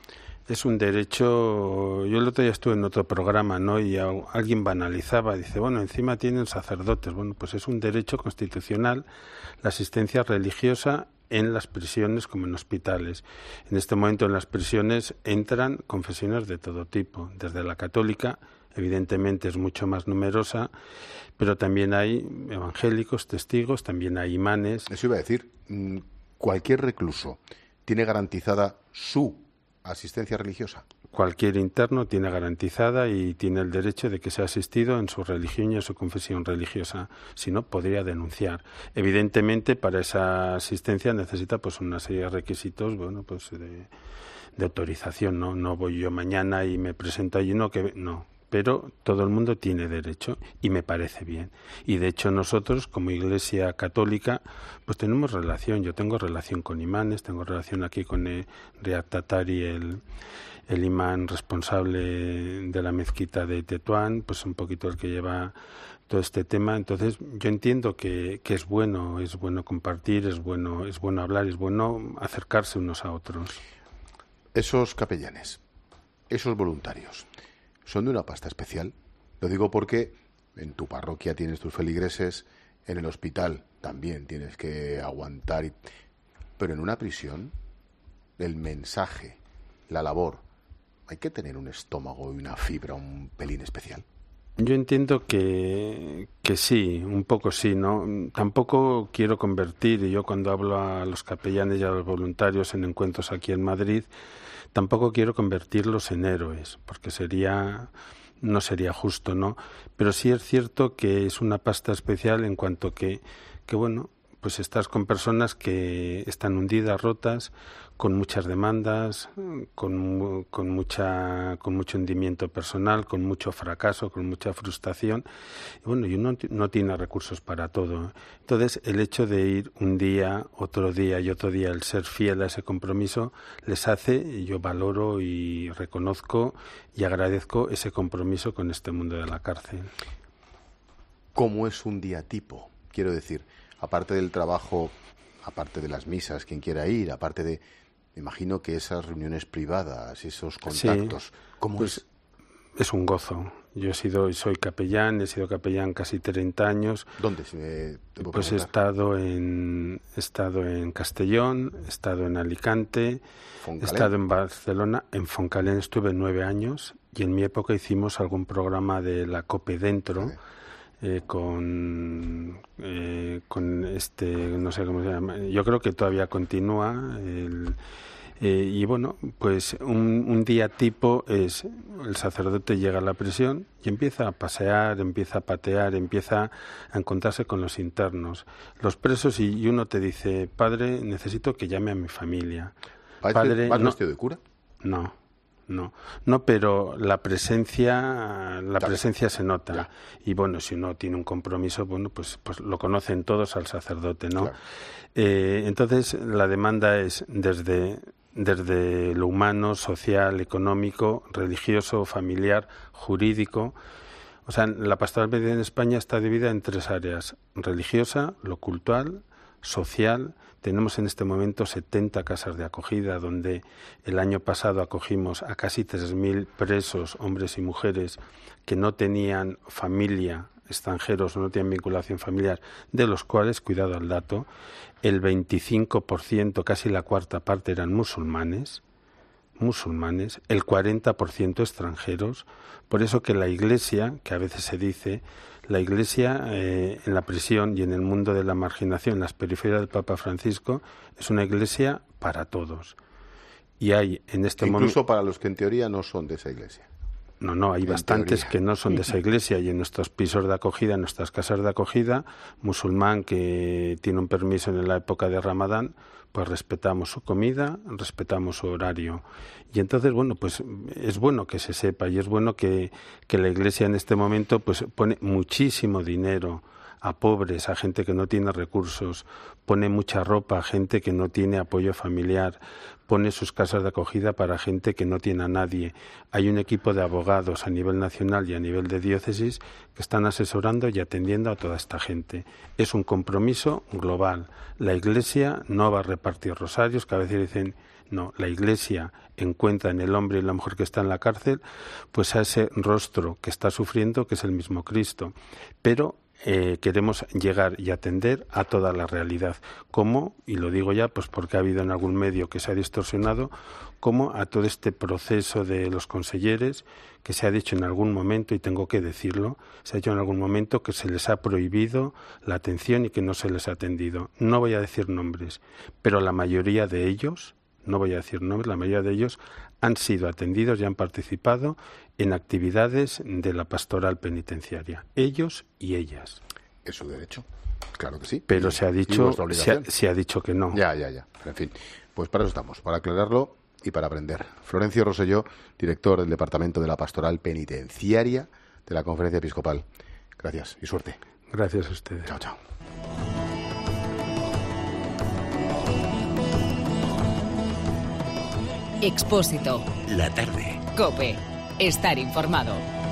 Es un derecho. Yo el otro día estuve en otro programa, ¿no? Y a, alguien banalizaba, dice, bueno, encima tienen sacerdotes. Bueno, pues es un derecho constitucional la asistencia religiosa en las prisiones como en hospitales. En este momento en las prisiones entran confesiones de todo tipo, desde la católica, evidentemente es mucho más numerosa, pero también hay evangélicos, testigos, también hay imanes.
Eso iba a decir, ¿cualquier recluso tiene garantizada su asistencia religiosa?
Cualquier interno tiene garantizada y tiene el derecho de que sea asistido en su religión y en su confesión religiosa. Si no, podría denunciar. Evidentemente, para esa asistencia necesita pues una serie de requisitos, bueno, pues de, de autorización. No, no voy yo mañana y me presento allí, no que no. Pero todo el mundo tiene derecho y me parece bien. Y de hecho nosotros, como Iglesia Católica, pues tenemos relación. Yo tengo relación con imanes, tengo relación aquí con el Riad Tatari, el, el imán responsable de la mezquita de Tetuán, pues un poquito el que lleva todo este tema. Entonces yo entiendo que, que es bueno, es bueno compartir, es bueno, es bueno hablar, es bueno acercarse unos a otros.
Esos capellanes, esos voluntarios, ¿son de una pasta especial? Lo digo porque en tu parroquia tienes tus feligreses, en el hospital también tienes que aguantar, y... pero en una prisión, el mensaje, la labor, hay que tener un estómago y una fibra un pelín especial.
Yo entiendo que, que sí, un poco sí, ¿no? Tampoco quiero convertir, y yo cuando hablo a los capellanes y a los voluntarios en encuentros aquí en Madrid, tampoco quiero convertirlos en héroes, porque sería no sería justo, ¿no? Pero sí es cierto que es una pasta especial en cuanto que, que bueno, pues estás con personas que están hundidas, rotas, con muchas demandas, con, con mucha con mucho hundimiento personal, con mucho fracaso, con mucha frustración. Y bueno, y uno no tiene recursos para todo. Entonces, el hecho de ir un día, otro día y otro día, el ser fiel a ese compromiso, les hace, y yo valoro y reconozco y agradezco ese compromiso con este mundo de la cárcel.
¿Cómo es un día tipo? Quiero decir, aparte del trabajo, aparte de las misas, quien quiera ir, aparte de... Me imagino que esas reuniones privadas, esos contactos,
sí,
¿cómo
pues,
es?
Es un gozo. Yo he sido, soy capellán, he sido capellán casi treinta años.
¿Dónde? Si me, te puedo
pues he estado en he estado en Castellón, he estado en Alicante,
¿Foncalén?
He estado en Barcelona, en Foncalén estuve nueve años y en mi época hicimos algún programa de la COPE dentro. Sí. Eh, con eh, con este no sé cómo se llama, yo creo que todavía continúa el, eh, y bueno, pues un, un día tipo es el sacerdote llega a la prisión y empieza a pasear, empieza a patear, empieza a encontrarse con los internos, los presos, y, y uno te dice: padre, necesito que llame a mi familia.
¿Vas
padre,
¿vas
no,
vestido de cura?
No, no, no, pero la presencia, la
Ya.
presencia se nota.
Ya.
Y bueno, si uno tiene un compromiso, bueno, pues, pues lo conocen todos al sacerdote, ¿no?
Claro.
Eh, entonces, la demanda es desde, desde lo humano, social, económico, religioso, familiar, jurídico. O sea, la pastoral penitenciaria en España está dividida en tres áreas: religiosa, lo cultural, social. Tenemos en este momento setenta casas de acogida, donde el año pasado acogimos a casi tres mil presos, hombres y mujeres, que no tenían familia, extranjeros, no tenían vinculación familiar, de los cuales, cuidado al dato, el veinticinco por ciento, casi la cuarta parte, eran musulmanes, musulmanes, el cuarenta por ciento extranjeros. Por eso que la Iglesia, que a veces se dice, la Iglesia eh, en la prisión y en el mundo de la marginación, en las periferias del Papa Francisco, es una Iglesia para todos. Y hay en este momento...
Incluso para los que en teoría no son de esa Iglesia.
No, no, hay
En
bastantes
teoría.
que no son de esa iglesia, y en nuestros pisos de acogida, en nuestras casas de acogida, musulmán que tiene un permiso en la época de Ramadán, pues respetamos su comida, respetamos su horario. Y entonces, bueno, pues es bueno que se sepa, y es bueno que, que la Iglesia en este momento pues pone muchísimo dinero a pobres, a gente que no tiene recursos, pone mucha ropa a gente que no tiene apoyo familiar, pone sus casas de acogida para gente que no tiene a nadie. Hay un equipo de abogados a nivel nacional y a nivel de diócesis que están asesorando y atendiendo a toda esta gente. Es un compromiso global. La Iglesia no va a repartir rosarios, que a veces dicen, no, la Iglesia encuentra en el hombre y la mujer que está en la cárcel pues a ese rostro que está sufriendo, que es el mismo Cristo. Pero Eh, queremos llegar y atender a toda la realidad, como, y lo digo ya, pues porque ha habido en algún medio que se ha distorsionado, como a todo este proceso de los consejeros, que se ha dicho en algún momento, y tengo que decirlo, se ha dicho en algún momento que se les ha prohibido la atención y que no se les ha atendido. No voy a decir nombres, pero la mayoría de ellos, no voy a decir nombres, la mayoría de ellos han sido atendidos y han participado en actividades de la pastoral penitenciaria, ellos y ellas.
Es su derecho, claro que sí.
Pero
y,
se ha dicho
vuestra
se ha,
obligación.
se ha dicho que no.
Ya, ya, ya. En fin, pues para eso estamos, para aclararlo y para aprender. Florencio Rosselló, director del Departamento de la Pastoral Penitenciaria de la Conferencia Episcopal. Gracias y suerte.
Gracias a ustedes.
Chao, chao.
Expósito.
La tarde.
COPE. Estar informado.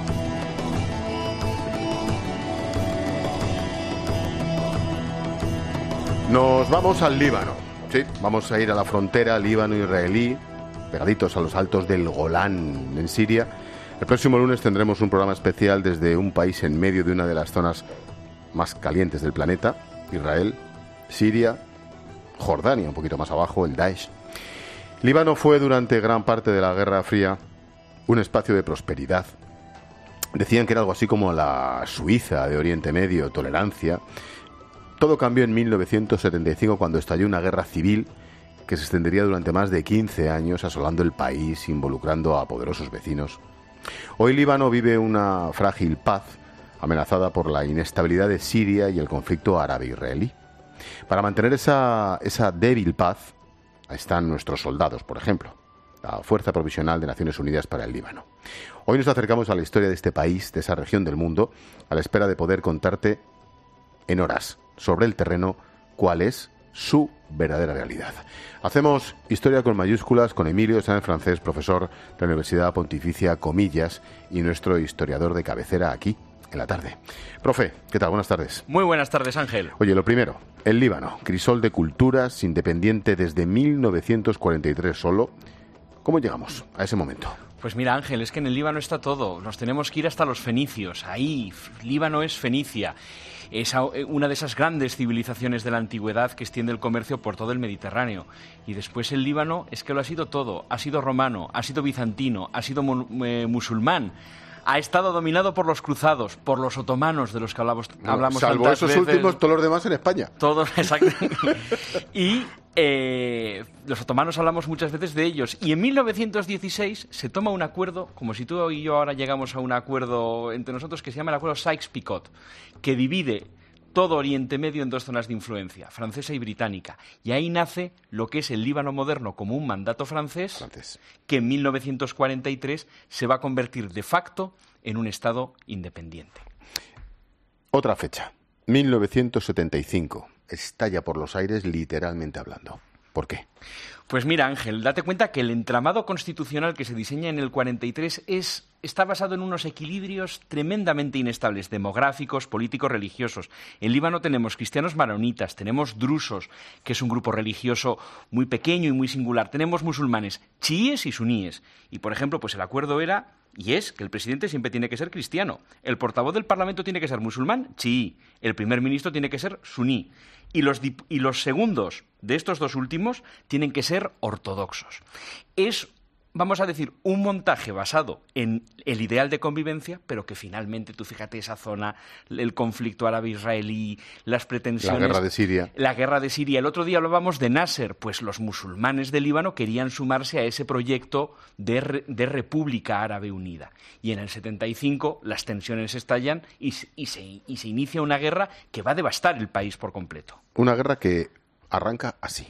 Nos vamos al Líbano. Sí, vamos a ir a la frontera líbano-israelí, pegaditos a los altos del Golán, en Siria. El próximo lunes tendremos un programa especial desde un país en medio de una de las zonas más calientes del planeta, Israel, Siria, Jordania, un poquito más abajo, el Daesh. Líbano fue durante gran parte de la Guerra Fría un espacio de prosperidad. Decían que era algo así como la Suiza de Oriente Medio, tolerancia. Todo cambió en mil novecientos setenta y cinco cuando estalló una guerra civil que se extendería durante más de quince años, asolando el país, involucrando a poderosos vecinos. Hoy Líbano vive una frágil paz, amenazada por la inestabilidad de Siria y el conflicto árabe-israelí. Para mantener esa, esa débil paz, están nuestros soldados, por ejemplo, la Fuerza Provisional de Naciones Unidas para el Líbano. Hoy nos acercamos a la historia de este país, de esa región del mundo, a la espera de poder contarte en horas, sobre el terreno, cuál es su verdadera realidad. Hacemos historia con mayúsculas con Emilio Sáenz Francés, profesor de la Universidad Pontificia Comillas y nuestro historiador de cabecera aquí en la tarde. Profe, ¿qué tal? Buenas tardes.
Muy buenas tardes, Ángel.
Oye, lo primero, el Líbano, crisol de culturas, independiente desde mil novecientos cuarenta y tres solo. ¿Cómo llegamos a ese momento?
Pues mira, Ángel, es que en el Líbano está todo. Nos tenemos que ir hasta los fenicios. Ahí, Líbano es Fenicia. Es una de esas grandes civilizaciones de la antigüedad que extiende el comercio por todo el Mediterráneo. Y después el Líbano es que lo ha sido todo. Ha sido romano, ha sido bizantino, ha sido eh, musulmán. Ha estado dominado por los cruzados, por los otomanos, de los que hablamos,
No,
hablamos
salvo
tantas
esos
veces.
últimos, todos los demás en España.
Todos, exacto. Y eh, los otomanos hablamos muchas veces de ellos. Y en mil novecientos dieciséis se toma un acuerdo, como si tú y yo ahora llegamos a un acuerdo entre nosotros, que se llama el acuerdo Sykes-Picot, que divide
todo Oriente Medio en dos zonas de influencia, francesa y británica. Y ahí nace lo que es el Líbano moderno como un mandato francés, francés, que en mil novecientos cuarenta y tres se va a convertir de facto en un Estado independiente.
Otra fecha, mil novecientos setenta y cinco. Estalla por los aires literalmente hablando. ¿Por qué?
Pues mira, Ángel, date cuenta que el entramado constitucional que se diseña en el cuarenta y tres es, está basado en unos equilibrios tremendamente inestables, demográficos, políticos, religiosos. En Líbano tenemos cristianos maronitas, tenemos drusos, que es un grupo religioso muy pequeño y muy singular. Tenemos musulmanes, chiíes y suníes. Y, por ejemplo, pues el acuerdo era, y es, que el presidente siempre tiene que ser cristiano. El portavoz del Parlamento tiene que ser musulmán, chií. El primer ministro tiene que ser suní. Y los, y los segundos de estos dos últimos tienen que ser ortodoxos. Es, vamos a decir, un montaje basado en el ideal de convivencia, pero que finalmente, tú fíjate esa zona, el conflicto árabe-israelí, las pretensiones...
La guerra de Siria.
La guerra de Siria. El otro día hablábamos de Nasser, pues los musulmanes de Líbano querían sumarse a ese proyecto de, re, de República Árabe Unida. Y en el setenta y cinco las tensiones estallan y, y, se, y se inicia una guerra que va a devastar el país por completo.
Una guerra que arranca así.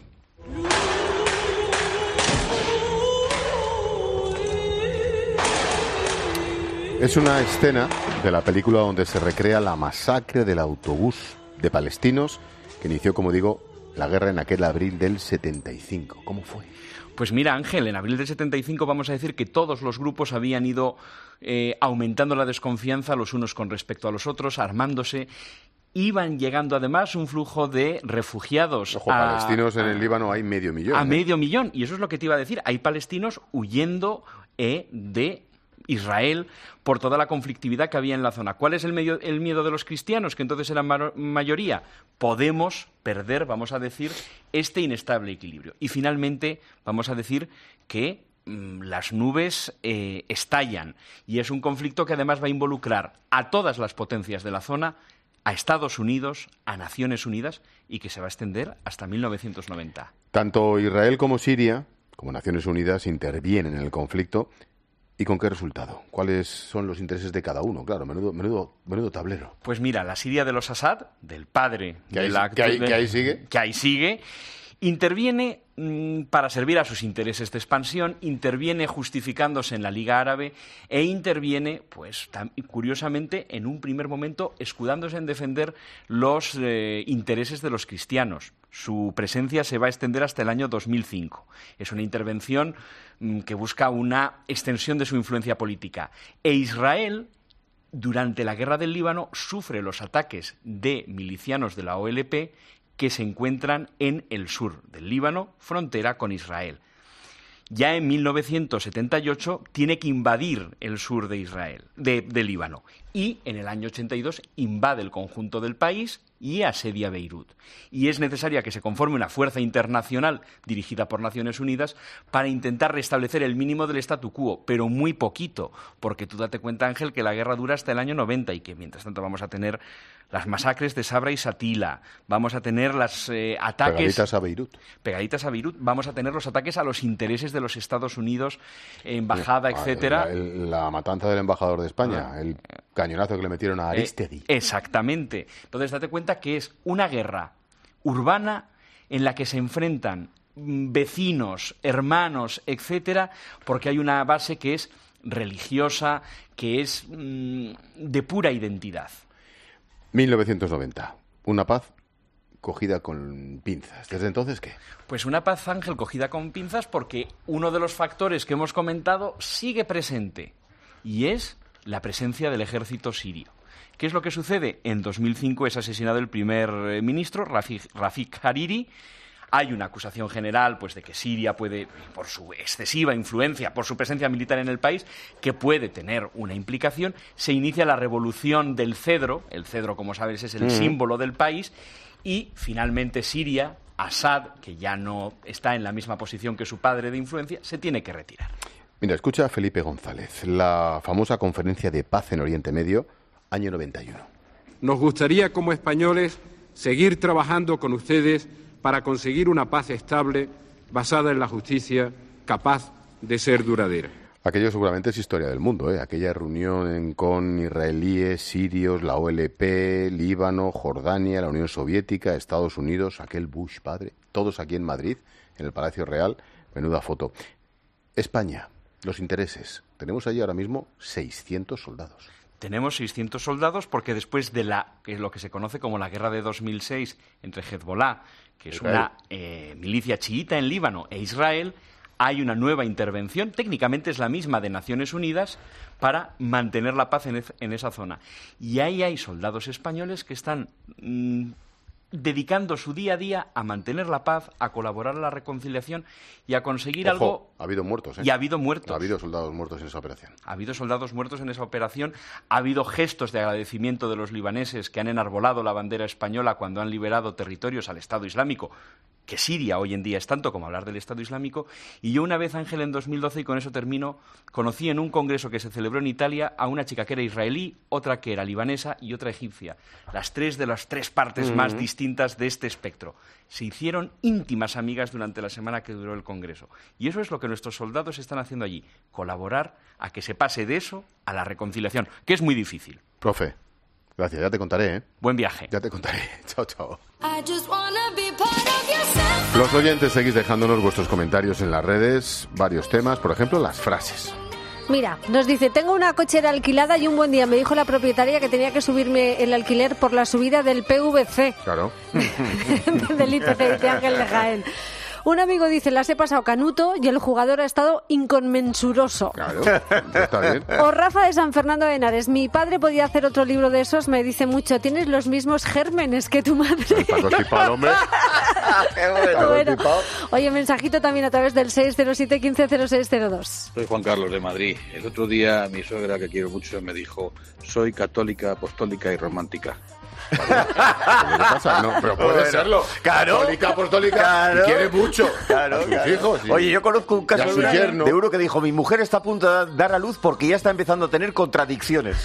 Es una escena de la película donde se recrea la masacre del autobús de palestinos que inició, como digo, la guerra en aquel abril del setenta y cinco. ¿Cómo fue?
Pues mira, Ángel, en abril del setenta y cinco vamos a decir que todos los grupos habían ido eh, aumentando la desconfianza los unos con respecto a los otros, armándose. Iban llegando además un flujo de refugiados.
Ojo, a, palestinos en el Líbano hay medio millón.
A
¿eh?
medio millón, y eso es lo que te iba a decir. Hay palestinos huyendo eh, de Israel por toda la conflictividad que había en la zona. ¿Cuál es el, medio, el miedo de los cristianos, que entonces eran ma- mayoría? Podemos perder, vamos a decir, este inestable equilibrio. Y finalmente vamos a decir que mmm, las nubes eh, estallan, y es un conflicto que además va a involucrar a todas las potencias de la zona, a Estados Unidos, a Naciones Unidas, y que se va a extender hasta mil novecientos noventa.
Tanto Israel como Siria, como Naciones Unidas, intervienen en el conflicto. ¿Y con qué resultado? ¿Cuáles son los intereses de cada uno? Claro, menudo, menudo, menudo tablero.
Pues mira, la Siria de los Assad, del padre...
Que ahí,
de la,
que ahí, que ahí sigue.
Que ahí sigue. Interviene mmm, para servir a sus intereses de expansión, interviene justificándose en la Liga Árabe e interviene, pues tan, curiosamente, en un primer momento, escudándose en defender los eh, intereses de los cristianos. Su presencia se va a extender hasta el año dos mil cinco. Es una intervención mmm, que busca una extensión de su influencia política. E Israel, durante la guerra del Líbano, sufre los ataques de milicianos de la O L P que se encuentran en el sur del Líbano, frontera con Israel. Ya en mil novecientos setenta y ocho tiene que invadir el sur de Israel, de, de Líbano, y en el año ochenta y dos invade el conjunto del país y asedia Beirut. Y es necesaria que se conforme una fuerza internacional dirigida por Naciones Unidas para intentar restablecer el mínimo del statu quo, pero muy poquito, porque tú date cuenta, Ángel, que la guerra dura hasta el año noventa y que mientras tanto vamos a tener las masacres de Sabra y Shatila, vamos a tener los eh, ataques...
Pegaditas a Beirut.
Pegaditas a Beirut, vamos a tener los ataques a los intereses de los Estados Unidos, embajada,
sí,
etcétera.
La, el, la matanza del embajador de España, ah. el cañonazo que le metieron a Aristegui.
Eh, exactamente. Entonces, date cuenta que es una guerra urbana en la que se enfrentan vecinos, hermanos, etcétera, porque hay una base que es religiosa, que es mmm, de pura identidad.
mil novecientos noventa. Una paz cogida con pinzas. ¿Desde entonces qué?
Pues una paz, Ángel, cogida con pinzas porque uno de los factores que hemos comentado sigue presente y es la presencia del ejército sirio. ¿Qué es lo que sucede? En dos mil cinco es asesinado el primer ministro, Rafik, Rafik Hariri. Hay una acusación general pues, de que Siria puede, por su excesiva influencia, por su presencia militar en el país, que puede tener una implicación. Se inicia la revolución del cedro. El cedro, como sabes, es el mm. símbolo del país. Y, finalmente, Siria, Assad, que ya no está en la misma posición que su padre de influencia, se tiene que retirar.
Mira, escucha a Felipe González, la famosa conferencia de paz en Oriente Medio, año noventa y uno.
Nos gustaría, como españoles, seguir trabajando con ustedes para conseguir una paz estable basada en la justicia, capaz de ser duradera.
Aquello seguramente es historia del mundo, ¿eh? Aquella reunión con israelíes, sirios, la O L P, Líbano, Jordania, la Unión Soviética, Estados Unidos, aquel Bush padre, todos aquí en Madrid, en el Palacio Real, menuda foto. España, los intereses. Tenemos allí ahora mismo seiscientos soldados.
Tenemos seiscientos soldados porque después de la que es lo que se conoce como la guerra de dos mil seis entre Hezbollah, que es
Israel.
una eh, milicia chiita en Líbano, e Israel, hay una nueva intervención, técnicamente es la misma de Naciones Unidas, para mantener la paz en, ez- en esa zona. Y ahí hay soldados españoles que están mmm, dedicando su día a día a mantener la paz, a colaborar a la reconciliación y a conseguir
Ojo,
algo...
ha habido muertos, ¿eh?
Y ha habido muertos.
Ha habido soldados muertos en esa operación.
Ha habido soldados muertos en esa operación, ha habido gestos de agradecimiento de los libaneses que han enarbolado la bandera española cuando han liberado territorios al Estado Islámico, que Siria hoy en día es tanto como hablar del Estado Islámico. Y yo una vez, Ángel, en dos mil doce, y con eso termino, conocí en un congreso que se celebró en Italia a una chica que era israelí, otra que era libanesa y otra egipcia. Las tres de las tres partes
Mm.
más distintas de este espectro. Se hicieron íntimas amigas durante la semana que duró el congreso. Y eso es lo que nuestros soldados están haciendo allí, colaborar a que se pase de eso a la reconciliación, que es muy difícil.
Profe, gracias, ya te contaré, ¿eh?
Buen viaje.
Ya te contaré. Chao, chao. Los oyentes seguís dejándonos vuestros comentarios en las redes, varios temas, por ejemplo, las frases.
Mira, nos dice, tengo una cochera alquilada y un buen día me dijo la propietaria que tenía que subirme el alquiler por la subida del P V C.
Claro.
Del I P C, dice Ángel de Jaén. Un amigo dice, las he pasado canuto y el jugador ha estado inconmensuroso.
Claro, está bien.
O Rafa de San Fernando de Henares, mi padre podía hacer otro libro de esos, me dice mucho, tienes los mismos gérmenes que tu madre.
Está constipado, hombre.
Qué bueno. Bueno. Oye, mensajito también a través del seis cero siete, uno cinco cero seis cero dos.
Soy Juan Carlos de Madrid. El otro día mi suegra, que quiero mucho, me dijo, soy católica, apostólica y romántica.
¿Qué pasa? No, pero puede
Bueno,
serlo.
claro.
Católica, apostólica,
Claro.
y quiere mucho.
Claro,
a sus
claro.
hijos. y-
Oye, yo conozco un
y
caso
a
de
su
una-
yerno.
de uno que dijo, mi mujer está a punto de dar a luz porque ya está empezando a tener contradicciones.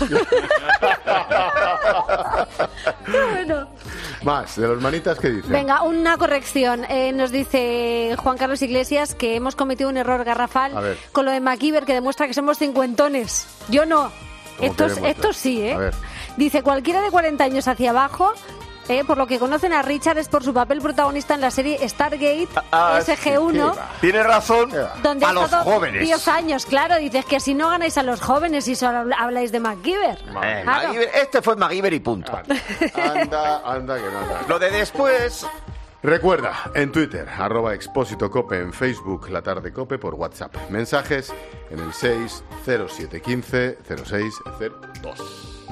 Bueno.
Más, de los manitas, ¿qué dicen?
Venga, una corrección. Eh, nos dice Juan Carlos Iglesias que hemos cometido un error garrafal
A ver.
con lo de MacGyver, que demuestra que somos cincuentones. Yo no.
¿Cómo
Estos,
que demuestra?
estos sí, ¿eh?
A ver.
Dice, cualquiera de cuarenta años hacia abajo, eh, por lo que conocen a Richard es por su papel protagonista en la serie Stargate
Ah,
S G uno.
Tienes razón,
Donde
a
ha
los
estado
jóvenes.
diez años, claro. Dices que si no ganáis a los jóvenes y solo habl- habláis de MacGyver.
Eh,
Claro.
MacGyver- este fue MacGyver y punto.
Anda, anda, que no anda.
Lo de después...
Recuerda, en Twitter, arroba Expósito Cope, en Facebook, La Tarde Cope, por WhatsApp. Mensajes en el seis cero siete uno cinco cero seis cero dos.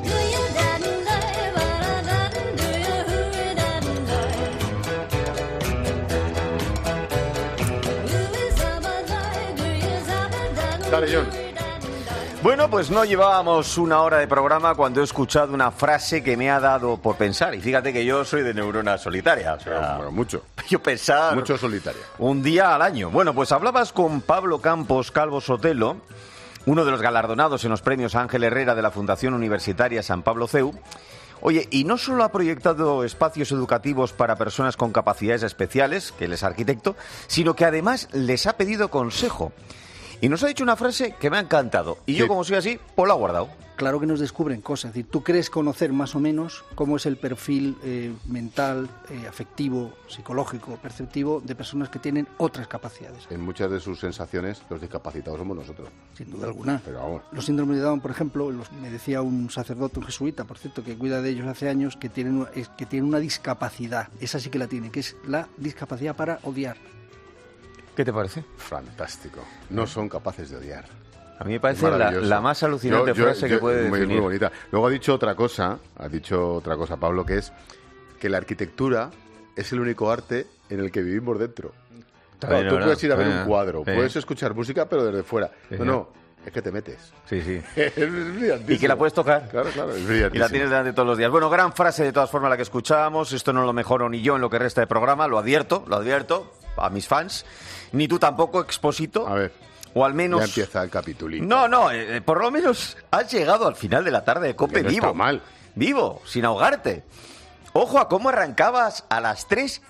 Dale, John.
Bueno, pues no llevábamos una hora de programa cuando he escuchado una frase que me ha dado por pensar. Y fíjate que yo soy de neurona solitaria. O sea,
Bueno, mucho.
yo pensaba
Mucho solitaria.
un día al año. Bueno, pues hablabas con Pablo Campos Calvo Sotelo, uno de los galardonados en los premios Ángel Herrera de la Fundación Universitaria San Pablo C E U. Oye, y no solo ha proyectado espacios educativos para personas con capacidades especiales, que él es arquitecto, sino que además les ha pedido consejo. Y nos ha dicho una frase que me ha encantado. Y yo, como soy así, pues la he guardado.
Claro que nos descubren cosas. Es decir, tú crees conocer más o menos cómo es el perfil eh, mental, eh, afectivo, psicológico, perceptivo de personas que tienen otras capacidades.
En muchas de sus sensaciones, los discapacitados somos nosotros.
Sin duda alguna.
Pero vamos.
Los síndromes de Down, por ejemplo, los- me decía un sacerdote, un jesuita, por cierto, que cuida de ellos hace años, que tienen, una- es- que tienen una discapacidad. Esa sí que la tienen, que es la discapacidad para odiar.
¿Qué te parece?
Fantástico. No son capaces de odiar.
A mí me parece la,
Maravilloso.
la más alucinante
Yo- yo-
frase
yo-
que puede
muy,
definir.
muy bonita. Luego ha dicho otra cosa, ha dicho otra cosa Pablo, que es que la arquitectura es el único arte en el que vivimos dentro.
Está
Claro,
bien,
tú
¿verdad?
puedes ir a ver
Está
un
bien.
cuadro,
Sí.
puedes escuchar música, pero desde fuera.
Sí,
No,
sí.
no, es que te metes.
Sí, sí.
Es brillantísimo.
Y que la puedes tocar.
Claro, claro, es
Y
brillantísimo.
la tienes delante todos los días. Bueno, gran frase de todas formas la que escuchábamos. Esto no lo mejoro ni yo en lo que resta de programa. Lo advierto, lo advierto a mis fans. Ni tú tampoco, Expósito.
A ver.
O al menos...
Ya empieza el capitulito.
No, no, eh, por lo menos has llegado al final de la tarde de Cope
Que no
vivo.
está mal.
Vivo, sin ahogarte. Ojo a cómo arrancabas a las tres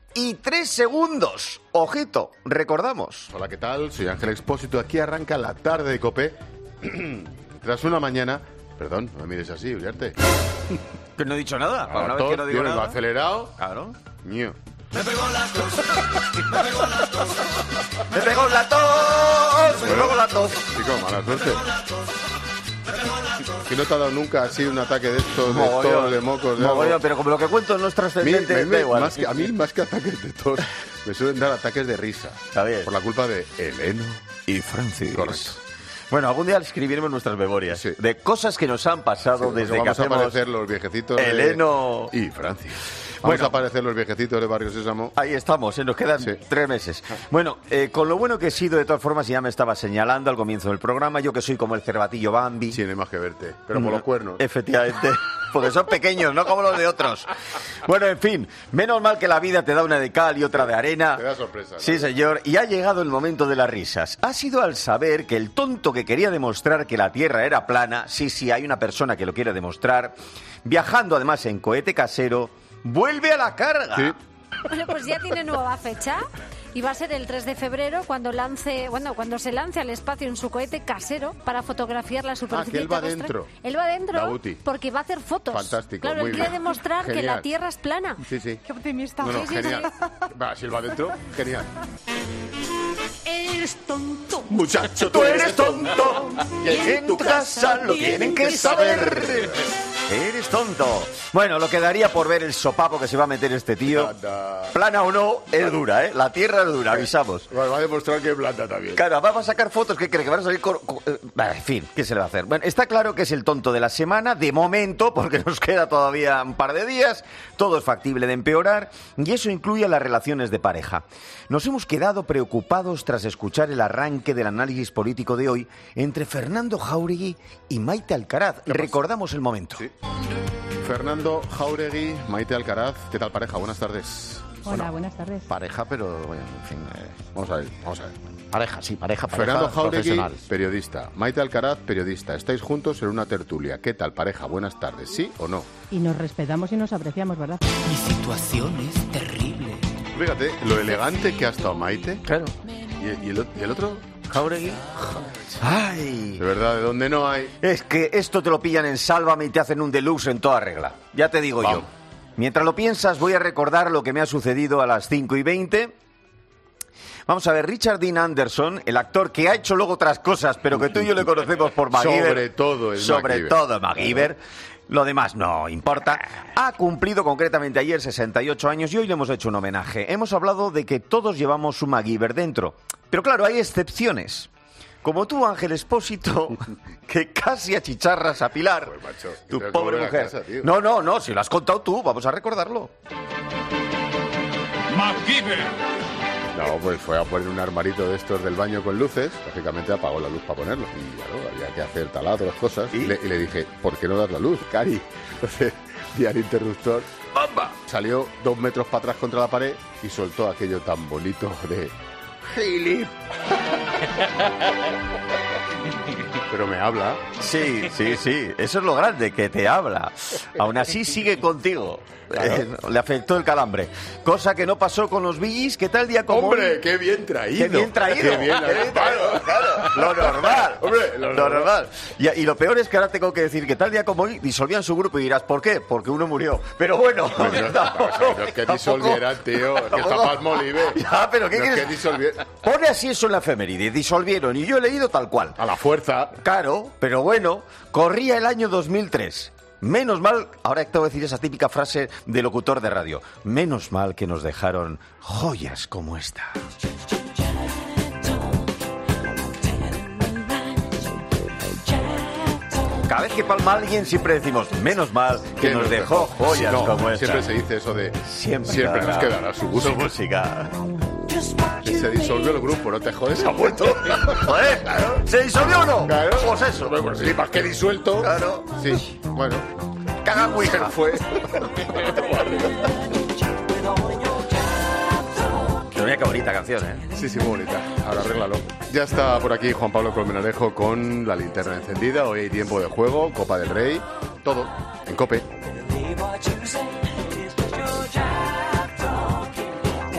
y tres segundos. Ojito, recordamos.
Hola, ¿qué tal? Soy Ángel Expósito. Aquí arranca la tarde de COPE. Tras una mañana... Perdón, no me mires así, Uriarte.
Que no he dicho nada. Para una vez
todo,
que no digo
tío,
nada.
acelerado.
Claro.
Ño.
Me pegó la tos, me pegó la tos.
Me pegó la tos, me pegó la tos.
Chico, mala suerte. ¿Y no te ha dado nunca así un ataque de estos, de
Mogollón.
tos, de mocos, de
Mogollón,
algo?
pero como lo que cuento no es trascendente,
Me- me-
da igual.
más que- a mí, más que ataques de tos, me suelen dar ataques de risa.
Está bien.
Por la culpa de Eleno
y Francis.
Correcto.
Bueno, algún día escribiremos nuestras memorias
Sí.
de cosas que nos han pasado
Sí,
desde
vamos
que
a
hacemos
aparecer los viejecitos de-
Eleno
y Francis. Vamos
Bueno.
a aparecer los viejecitos de Barrio Sésamo.
Ahí estamos, ¿eh? Nos quedan
Sí.
tres meses. Bueno, eh, con lo bueno que he sido, de todas formas, ya me estaba señalando al comienzo del programa, yo que soy como el cervatillo Bambi.
Sí, no hay más que verte, pero por los cuernos.
Efectivamente, porque son pequeños, no como los de otros. Bueno, en fin, menos mal que la vida te da una de cal y otra de arena.
Te da sorpresa, ¿no?
Sí, señor, y ha llegado el momento de las risas. Ha sido al saber que el tonto que quería demostrar que la Tierra era plana, sí, sí, hay una persona que lo quiere demostrar, viajando además en cohete casero, vuelve a la carga.
Sí.
Bueno, pues ya tiene nueva fecha y va a ser el tres de febrero cuando lance, bueno, cuando se lance al espacio en su cohete casero para fotografiar la superficie
Ah, que él va
terrestre.
dentro.
Él va dentro
Dauti.
porque va a hacer fotos.
Fantástico,
Claro,
muy
él quiere
bien.
demostrar que
Genial.
la Tierra es plana.
Sí, sí.
Qué optimista.
No, no,
Sí, sí,
genial.
sí.
Va, si él va dentro, genial.
Eres tonto.
Muchacho,
Tú eres tonto y en tu casa lo tienen que saber. Eres tonto. Bueno, lo que daría por ver el sopapo que se va a meter este tío.
Anda.
Plana o no, es dura, ¿eh? La tierra es dura, avisamos.
Va a demostrar que es blanda también.
Claro, vamos a sacar fotos que cree que van a salir con... con- eh, bah, en fin, ¿qué se le va a hacer? Bueno, está claro que es el tonto de la semana, de momento, porque nos queda todavía un par de días. Todo es factible de empeorar y eso incluye a las relaciones de pareja. Nos hemos quedado preocupados tras escuchar el arranque del análisis político de hoy entre Fernando Jáuregui y Maite Alcaraz. Recordamos el momento.
Sí. Fernando Jáuregui, Maite Alcaraz, ¿qué tal pareja? Buenas tardes.
Hola, buenas tardes.
Pareja, pero bueno, en fin... eh,
Vamos a ver, vamos a ver.
pareja, sí, pareja, pareja
Fernando Jáuregui,
profesional.
periodista. Maite Alcaraz, periodista. Estáis juntos en una tertulia. ¿Qué tal pareja? Buenas tardes. ¿Sí o no?
Y nos respetamos y nos apreciamos, ¿verdad?
Mi situación es terrible.
Fíjate, lo elegante que ha estado Maite.
Claro.
¿Y, y el, y el otro?
Jáuregui. Ay.
De verdad, de donde no hay.
Es que esto te lo pillan en Sálvame y te hacen un deluxe en toda regla. Ya te digo
Vamos.
yo. Mientras lo piensas, voy a recordar lo que me ha sucedido a las cinco y veinte. Vamos a ver, Richard Dean Anderson, el actor que ha hecho luego otras cosas, pero que tú y yo le conocemos por MacGyver.
Sobre todo es
Sobre
MacGyver.
todo MacGyver. Lo demás no importa. Ha cumplido concretamente ayer sesenta y ocho años y hoy le hemos hecho un homenaje. Hemos hablado de que todos llevamos un MacGyver dentro. Pero claro, hay excepciones. Como tú, Ángel Expósito, que casi achicharras a Pilar,
Pues, macho,
tu
tengo que
pobre
volver a
mujer.
casa, tío.
No, no, no, si lo has contado tú, vamos a recordarlo.
No, pues fue a poner un armarito de estos del baño con luces. Lógicamente apagó la luz para ponerlo. Y claro, había que hacer taladros, cosas. Y le, y le dije, ¿por qué no das la luz, Cari? Entonces, di al interruptor. ¡Bamba! Salió dos metros para atrás contra la pared y soltó aquello tan bonito de... ¡Gili! Pero me habla.
Sí, sí, sí, eso es lo grande, que te habla. Aún así sigue contigo. Eh, le afectó el calambre. Cosa que no pasó con los Bee Gees, que tal día como
¡Hombre,
hoy-
qué bien traído!
¡Qué bien traído!
¡Qué bien,
¡Qué bien traído! Claro, lo normal.
Hombre, lo
lo normal. Y, y lo peor es que ahora tengo que decir que tal día como hoy disolvían su grupo y dirás, ¿por qué? Porque uno murió. Pero bueno,
Bueno,
tampoco-
no, no es que
tampoco-
disolvieran, tío. Es que está
tampoco-
Palmolive.
Ya, pero ¿qué
No es
quieres?
que disolvieran.
Pone así eso en la efeméride, disolvieron, y yo he leído tal cual.
A la fuerza.
Claro, pero bueno, corría el año dos mil tres. Menos mal, ahora tengo que decir esa típica frase de locutor de radio, menos mal que nos dejaron joyas como esta. Cada vez que palma alguien siempre decimos, menos mal que nos dejó joyas
No,
como esta.
siempre se dice eso de...
Siempre,
Siempre nos quedará su música.
Su música.
Se disolvió el grupo, no te jodes, ha vuelto.
Joder, ¿se disolvió o no?
Claro.
Pues eso.
Bueno, pues sí, más que disuelto.
Claro.
Sí, bueno.
Caga en Ouija.
Fue.
Pero mira qué bonita canción, ¿eh?
Sí, sí, muy bonita. Ahora arréglalo. Ya está por aquí Juan Pablo Colmenarejo con la linterna encendida. Hoy hay tiempo de juego, Copa del Rey, todo en COPE.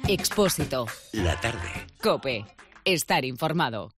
Expósito.
La tarde.
COPE. Estar informado.